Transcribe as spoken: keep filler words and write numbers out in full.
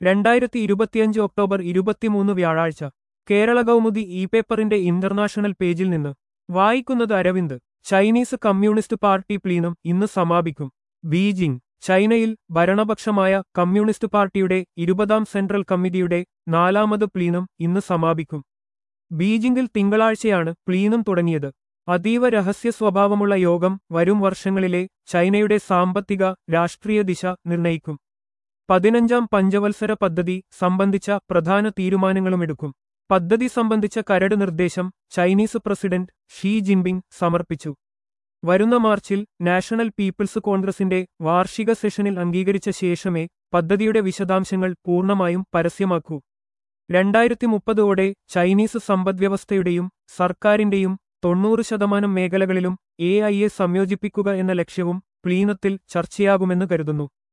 രണ്ടായിരത്തി ഇരുപത്തിയഞ്ച് ഒക്ടോബർ ഇരുപത്തിമൂന്ന് വ്യാഴാഴ്ച കേരള കൗമുദി ഇ പേപ്പറിന്റെ ഇന്റർനാഷണൽ പേജിൽ നിന്ന് വായിക്കുന്നത് Aravind. Chinese communist party plenum ഇന്ന് സമാപിക്കും. ബീജിംഗ്. ചൈനയിൽ ഭരണപക്ഷമായ കമ്മ്യൂണിസ്റ്റ് പാർട്ടിയുടെ ഇരുപതാം സെൻട്രൽ കമ്മിറ്റിയുടെ നാലാമത് പ്ലീനം ഇന്ന് സമാപിക്കും. ബീജിംഗിൽ തിങ്കളാഴ്ചയാണ് പ്ലീനം തുടങ്ങിയത്. അതീവ രഹസ്യ സ്വഭാവമുള്ള യോഗം വരും വർഷങ്ങളിലെ ചൈനയുടെ സാമ്പത്തിക രാഷ്ട്രീയ ദിശ നിർണയിക്കും. പതിനഞ്ചാം പഞ്ചവത്സര പദ്ധതി സംബന്ധിച്ച പ്രധാന തീരുമാനങ്ങളുമെടുക്കും. പദ്ധതി സംബന്ധിച്ച കരട് നിർദ്ദേശം ചൈനീസ് പ്രസിഡന്റ് ഷീ ജിൻപിങ് സമർപ്പിച്ചു. വരുന്ന മാർച്ചിൽ നാഷണൽ പീപ്പിൾസ് കോൺഗ്രസിന്റെ വാർഷിക സെഷനിൽ അംഗീകരിച്ച ശേഷമേ പദ്ധതിയുടെ വിശദാംശങ്ങൾ പൂർണ്ണമായും പരസ്യമാക്കൂ. രണ്ടായിരത്തി മുപ്പതോടെ ചൈനീസ് സമ്പദ്വ്യവസ്ഥയുടെയും സർക്കാരിന്റെയും തൊണ്ണൂറ് ശതമാനം മേഖലകളിലും എ ഐയെ സംയോജിപ്പിക്കുക എന്ന ലക്ഷ്യവും പ്ലീനത്തിൽ ചർച്ചയാകുമെന്ന് കരുതുന്നു.